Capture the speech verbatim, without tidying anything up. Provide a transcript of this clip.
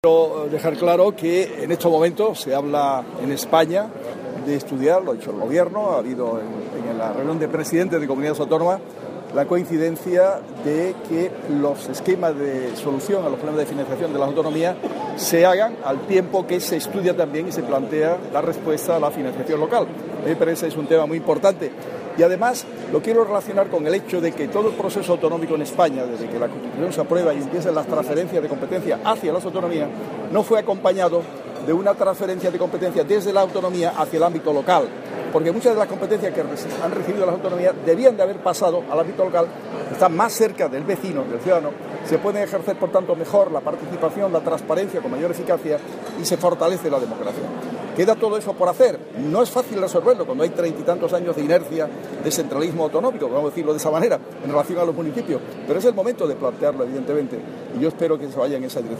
Quiero dejar claro que en estos momentos se habla en España de estudiar, lo ha hecho el Gobierno, ha habido en, en la reunión de presidentes de comunidades autónomas la coincidencia de que los esquemas de solución a los problemas de financiación de las autonomías se hagan al tiempo que se estudia también y se plantea la respuesta a la financiación local. Me parece que es un tema muy importante. Y además lo quiero relacionar con el hecho de que todo el proceso autonómico en España, desde que la Constitución se aprueba y empiezan las transferencias de competencia hacia las autonomías, no fue acompañado de una transferencia de competencia desde la autonomía hacia el ámbito local, porque muchas de las competencias que han recibido las autonomías debían de haber pasado al ámbito local, están más cerca del vecino, del ciudadano, se puede ejercer por tanto mejor la participación, la transparencia con mayor eficacia y se fortalece la democracia. Queda todo eso por hacer. No es fácil resolverlo cuando hay treinta y tantos años de inercia de centralismo autonómico, vamos a decirlo de esa manera, en relación a los municipios, pero es el momento de plantearlo, evidentemente, y yo espero que se vaya en esa dirección.